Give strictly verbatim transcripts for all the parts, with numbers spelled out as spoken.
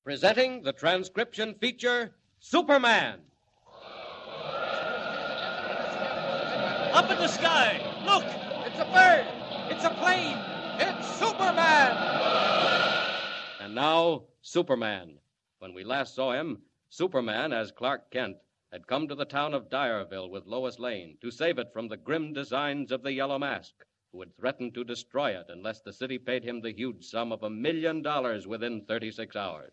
Presenting the transcription feature, Superman. Up in the sky! Look! It's a bird! It's a plane! It's Superman! And now, Superman. When we last saw him, Superman, as Clark Kent, had come to the town of Dyerville with Lois Lane to save it from the grim designs of the Yellow Mask, who had threatened to destroy it unless the city paid him the huge sum of a million dollars within thirty-six hours.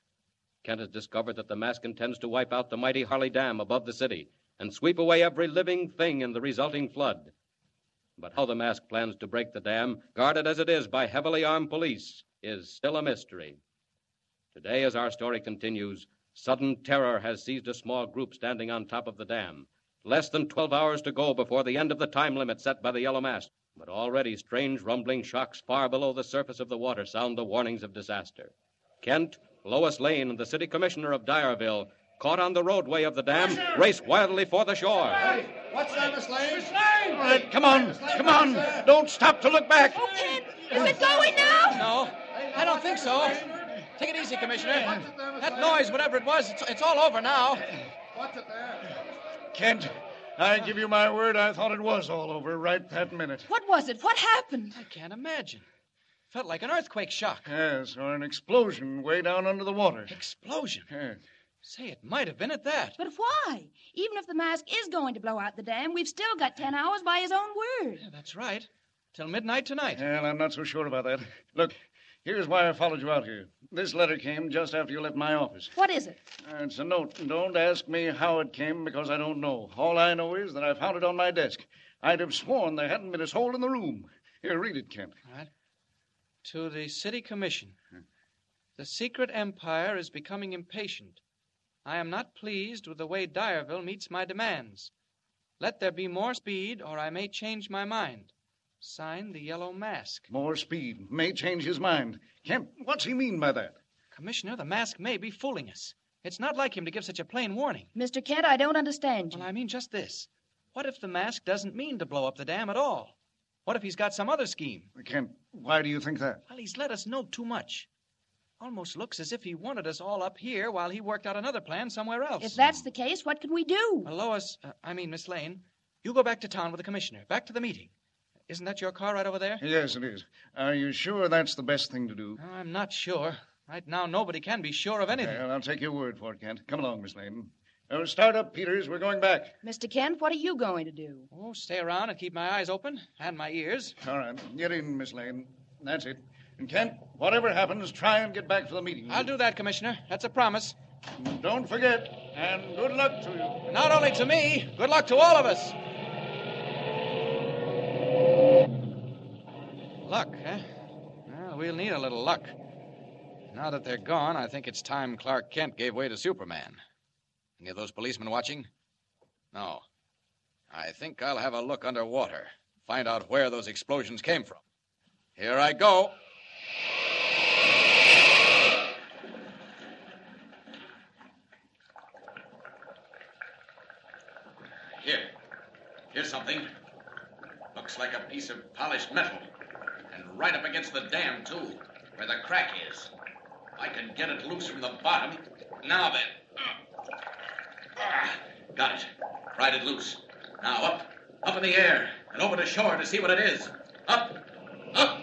Kent has discovered that the Mask intends to wipe out the mighty Harley Dam above the city and sweep away every living thing in the resulting flood. But how the Mask plans to break the dam, guarded as it is by heavily armed police, is still a mystery. Today, as our story continues, sudden terror has seized a small group standing on top of the dam. Less than twelve hours to go before the end of the time limit set by the Yellow Mask. But already strange rumbling shocks far below the surface of the water sound the warnings of disaster. Kent, Lois Lane, and the city commissioner of Dyerville, caught on the roadway of the dam, race wildly for the shore. Hey, what's that, Miss Lane? Miss Lane! All right, come on, come on. Don't stop to look back. Oh, Kent, is it going now? No, I don't think so. Take it easy, Commissioner. That noise, whatever it was, it's, it's all over now. What's it there? Kent, I give you my word, I thought it was all over right that minute. What was it? What happened? I can't imagine. Felt like an earthquake shock. Yes, or an explosion way down under the water. Explosion? Yes. Say, it might have been at that. But why? Even if the Mask is going to blow out the dam, we've still got ten hours by his own word. Yeah, that's right. Till midnight tonight. Well, I'm not so sure about that. Look, here's why I followed you out here. This letter came just after you left my office. What is it? Uh, it's a note. Don't ask me how it came, because I don't know. All I know is that I found it on my desk. I'd have sworn there hadn't been a soul in the room. Here, read it, Kent. All right. To the City Commission. The secret empire is becoming impatient. I am not pleased with the way Dyerville meets my demands. Let there be more speed, or I may change my mind. Signed, the Yellow Mask. More speed. May change his mind. Kent, what's he mean by that? Commissioner, the Mask may be fooling us. It's not like him to give such a plain warning. Mister Kent, I don't understand you. Well, I mean just this. What if the Mask doesn't mean to blow up the dam at all? What if he's got some other scheme? Kent, why do you think that? Well, he's let us know too much. Almost looks as if he wanted us all up here while he worked out another plan somewhere else. If that's the case, what can we do? Well, Lois, uh, I mean, Miss Lane, you go back to town with the commissioner, back to the meeting. Isn't that your car right over there? Yes, it is. Are you sure that's the best thing to do? Oh, I'm not sure. Right now, nobody can be sure of anything. Well, I'll take your word for it, Kent. Come along, Miss Lane. Oh, start up, Peters. We're going back. Mister Kent, what are you going to do? Oh, stay around and keep my eyes open and my ears. All right. Get in, Miss Lane. That's it. And, Kent, whatever happens, try and get back for the meeting. I'll do that, Commissioner. That's a promise. And don't forget, and good luck to you. Not only to me, good luck to all of us. Luck, huh? Well, we'll need a little luck. Now that they're gone, I think it's time Clark Kent gave way to Superman. Any of those policemen watching? No. I think I'll have a look underwater, find out where those explosions came from. Here I go. Here. Here's something. Looks like a piece of polished metal. And right up against the dam, too, where the crack is. I can get it loose from the bottom. Now then. Ah, got it. Pried it loose. Now up, up in the air, and over to shore to see what it is. Up, up.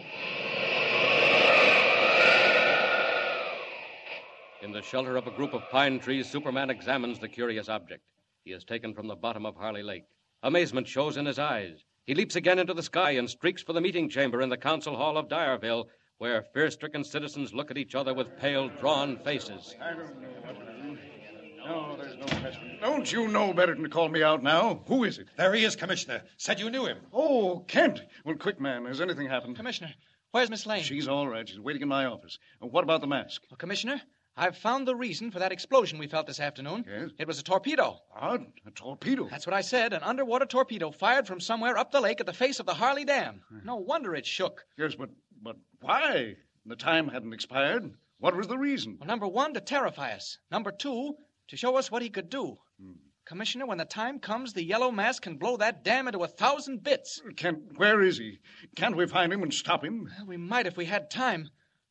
In the shelter of a group of pine trees, Superman examines the curious object he has taken from the bottom of Harley Lake. Amazement shows in his eyes. He leaps again into the sky and streaks for the meeting chamber in the council hall of Dyerville, where fear-stricken citizens look at each other with pale, drawn faces. I don't know what to do. No, there's no question. Don't you know better than to call me out now? Who is it? There he is, Commissioner. Said you knew him. Oh, Kent. Well, quick, man. Has anything happened? Commissioner, where's Miss Lane? She's all right. She's waiting in my office. What about the mask? Well, Commissioner, I've found the reason for that explosion we felt this afternoon. Yes? It was a torpedo. Ah, a torpedo. That's what I said. An underwater torpedo fired from somewhere up the lake at the face of the Harley Dam. No wonder it shook. Yes, but but why? The time hadn't expired. What was the reason? Well, number one, to terrify us. Number two, to show us what he could do. Hmm. Commissioner, when the time comes, the Yellow Mask can blow that dam into a thousand bits. Kent, where is he? Can't we find him and stop him? Well, we might if we had time.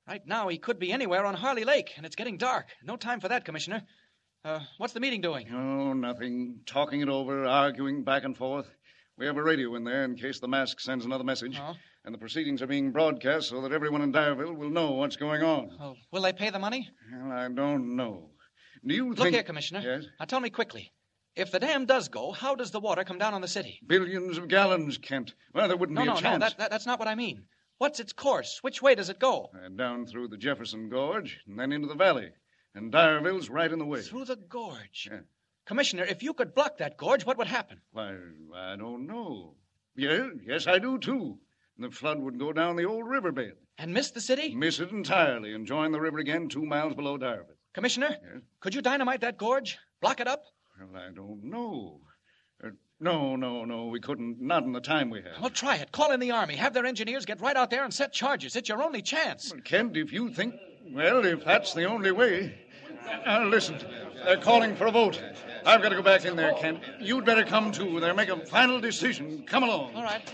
Right now, he could be anywhere on Harley Lake, and it's getting dark. No time for that, Commissioner. Uh, what's the meeting doing? Oh, nothing. Talking it over, arguing back and forth. We have a radio in there in case the mask sends another message. Oh. And the proceedings are being broadcast so that everyone in Dyerville will know what's going on. Oh, will they pay the money? Well, I don't know. Do you think... Look here, Commissioner. Yes? Now, tell me quickly. If the dam does go, how does the water come down on the city? Billions of gallons, Kent. Well, there wouldn't no, be a no, chance. No, that, that, that's not what I mean. What's its course? Which way does it go? Uh, down through the Jefferson Gorge and then into the valley. And Dyerville's right in the way. Through the gorge? Yeah. Commissioner, if you could block that gorge, what would happen? Why, I don't know. Yes, yes, I do, too. The flood would go down the old riverbed. And miss the city? Miss it entirely and join the river again two miles below Dyerville. Commissioner, Yes? could you dynamite that gorge? Block it up? Well, I don't know. Uh, no, no, no, we couldn't. Not in the time we have. Well, try it. Call in the Army. Have their engineers get right out there and set charges. It's your only chance. Well, Kent, if you think... Well, if that's the only way... Uh, listen, they're calling for a vote. I've got to go back in there, Kent. You'd better come, too. They'll make a final decision. Come along. All right.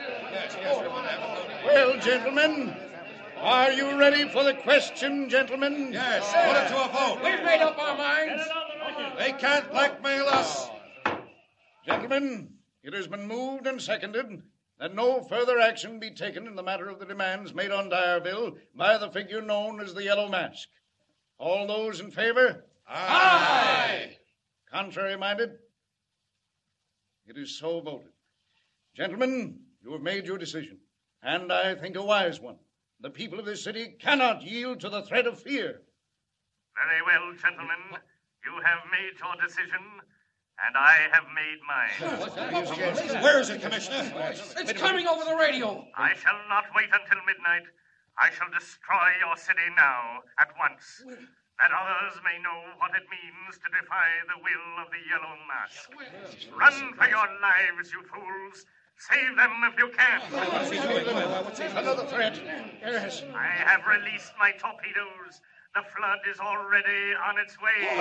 Well, gentlemen, are you ready for the question, gentlemen? Yes, put it to a vote. We've made up our minds. They can't blackmail us. Gentlemen, it has been moved and seconded that no further action be taken in the matter of the demands made on Dyerville by the figure known as the Yellow Mask. All those in favor? Aye. Contrary-minded? It is so voted. Gentlemen, you have made your decision, and I think a wise one. The people of this city cannot yield to the threat of fear. Very well, gentlemen. You have made your decision, and I have made mine. Where is it, Commissioner? It's coming over the radio. I shall not wait until midnight. I shall destroy your city now, at once, that others may know what it means to defy the will of the Yellow Mask. Run for your lives, you fools. Save them if you can. Another threat. Yes. I have released my torpedoes. The flood is already on its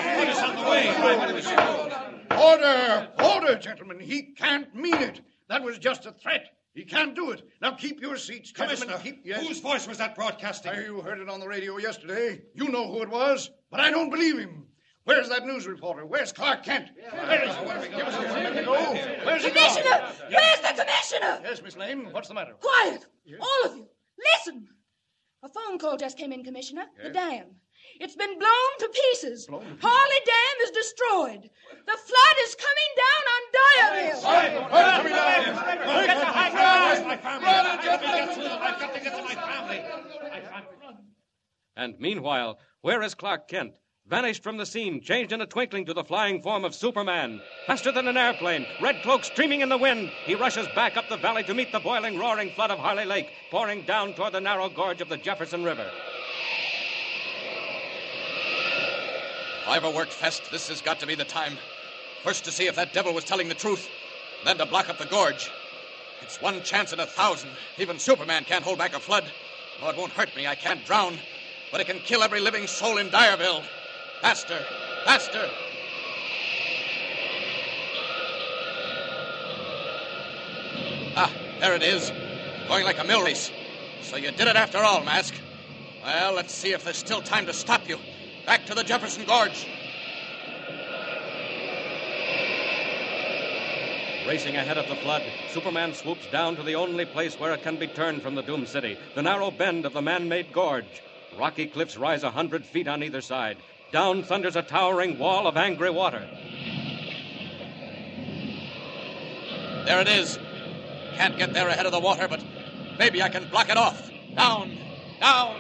way. Order! Order, gentlemen. He can't mean it. That was just a threat. He can't do it. Now keep your seats, gentlemen. Commissioner, Keep... Yes. whose voice was that broadcasting? Why, you heard it on the radio yesterday. You know who it was, but I don't believe him. Where's that news reporter? Where's Clark Kent? Where is he? Give us a minute to go. Where's he gone? Commissioner! Where's the commissioner? Yes, Miss Lane. What's the matter? Quiet! All of you. Listen! A phone call just came in, Commissioner. The dam. It's been blown to pieces. Blown to pieces? Harley Dam is destroyed. The flood is coming down on Dyerville. Coming down. Get to high ground! My family. I've got to get to them. I've got to get to my family. And meanwhile, where is Clark Kent? Vanished from the scene, changed in a twinkling to the flying form of Superman. Faster than an airplane, red cloak streaming in the wind, he rushes back up the valley to meet the boiling, roaring flood of Harley Lake, pouring down toward the narrow gorge of the Jefferson River. If I ever worked fast, this has got to be the time. First to see if that devil was telling the truth, then to block up the gorge. It's one chance in a thousand. Even Superman can't hold back a flood. Oh, it won't hurt me. I can't drown. But it can kill every living soul in Dyerville. Faster! Faster! Ah, there it is. Going like a mill race. So you did it after all, Mask. Well, let's see if there's still time to stop you. Back to the Jefferson Gorge. Racing ahead of the flood, Superman swoops down to the only place where it can be turned from the doomed city, the narrow bend of the man-made gorge. Rocky cliffs rise a hundred feet on either side. Down thunders a towering wall of angry water. There it is. Can't get there ahead of the water, but maybe I can block it off. Down! Down!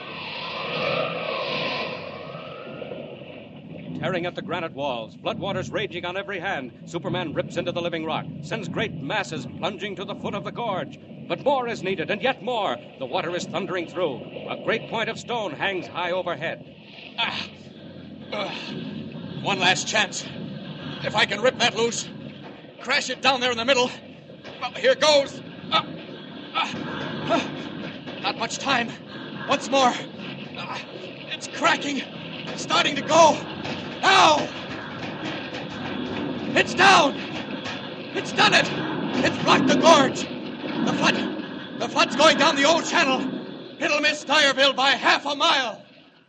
Tearing at the granite walls, floodwaters raging on every hand, Superman rips into the living rock, sends great masses plunging to the foot of the gorge. But more is needed, and yet more. The water is thundering through. A great point of stone hangs high overhead. Ah. Uh, one last chance. If I can rip that loose, crash it down there in the middle. Well, here goes. Uh, uh, uh, not much time. Once more. Uh, it's cracking. Starting to go. Now! It's down! It's done it! It's blocked the gorge! The flood! The flood's going down the old channel! It'll miss Dyerville by half a mile.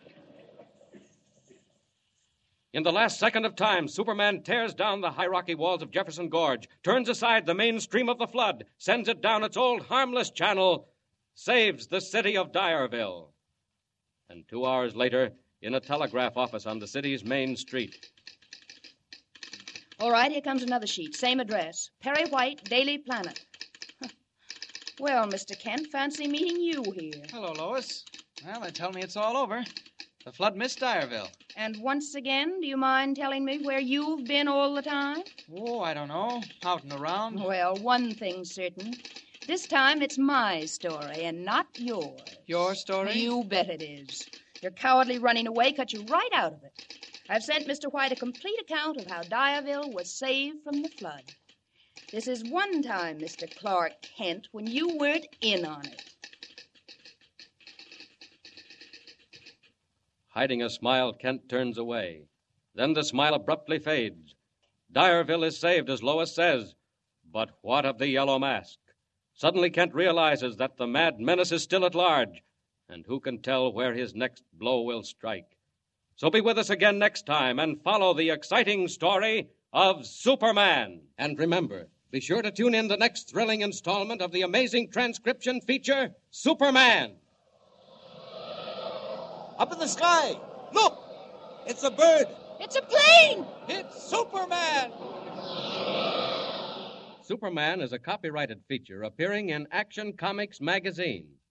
In the last second of time, Superman tears down the high rocky walls of Jefferson Gorge, turns aside the main stream of the flood, sends it down its old harmless channel, saves the city of Dyerville. And two hours later, in a telegraph office on the city's main street. All right, here comes another sheet. Same address. Perry White, Daily Planet. Well, Mister Kent, fancy meeting you here. Hello, Lois. Well, they tell me it's all over. The flood missed Dyerville. And once again, do you mind telling me where you've been all the time? Oh, I don't know. Out and around. Well, one thing's certain. This time it's my story and not yours. Your story? You bet it is. Your cowardly running away cut you right out of it. I've sent Mister White a complete account of how Dyerville was saved from the flood. This is one time, Mister Clark Kent, when you weren't in on it. Hiding a smile, Kent turns away. Then the smile abruptly fades. Dyerville is saved, as Lois says. But what of the Yellow Mask? Suddenly Kent realizes that the mad menace is still at large, and who can tell where his next blow will strike? So be with us again next time and follow the exciting story of Superman. And remember, be sure to tune in the next thrilling installment of the amazing transcription feature, Superman. Up in the sky! Look! It's a bird! It's a plane! It's Superman! Superman is a copyrighted feature appearing in Action Comics magazine.